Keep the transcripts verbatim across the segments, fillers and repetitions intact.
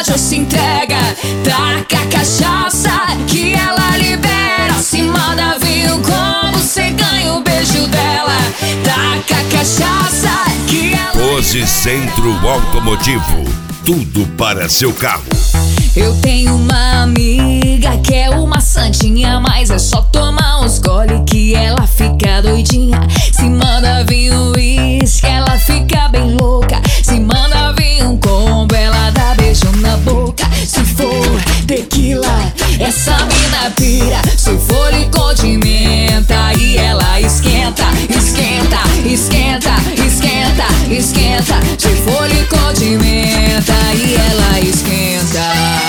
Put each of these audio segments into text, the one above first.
já se entrega. Taca a cachaça que ela libera. Se manda vir o combo, cê ganha o beijo dela. Taca a cachaça que ela... Pose Centro Automotivo, tudo para seu carro. Eu tenho uma amiga que é uma santinha, mas é só tomar uns gole que ela fica doidinha. Se manda vir um uísque, ela fica bem louca. Se manda vir um combo, ela dá beijo na boca. Se for tequila, essa mina pira. Se for licor de menta, aí ela esquenta, esquenta, esquenta, esquenta, esquenta. Se for licor de menta, aí ela esquenta.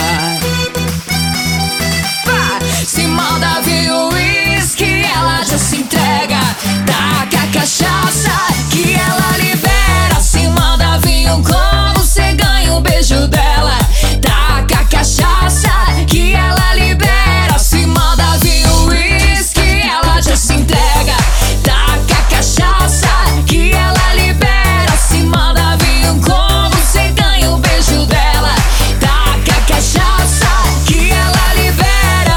Se manda vir o uísque, ela já se entrega. Taca a cachaça que ela libera. Se manda vir um combo, cê ganha o beijo dela. Taca a cachaça que ela libera. Se manda vir o uísque, ela já se entrega. Taca a cachaça que ela libera. Se manda vir um combo, cê ganha o beijo dela. Taca a cachaça que ela libera.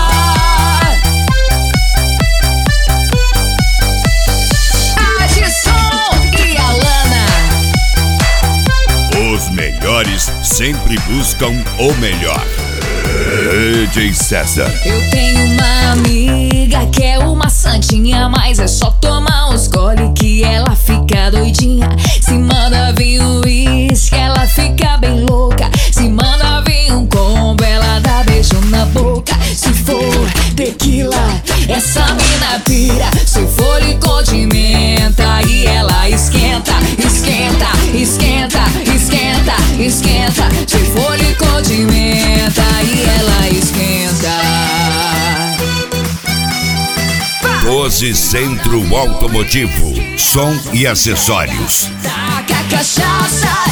Os melhores sempre buscam o melhor. D J César. Eu tenho uma amiga que é uma santinha, mas é só tomar uns gole que ela fica doidinha. Se manda vir um uísque, ela fica bem louca. Se manda vir um combo, ela dá beijo na boca. Se for tequila, essa mina pira. Se for licor de menta, aí ela esquenta, esquenta, esquenta, esquenta, esquenta. Se for licor de menta, aí ela esquenta. Pose Centro Automotivo, som e acessórios. Taca a cachaça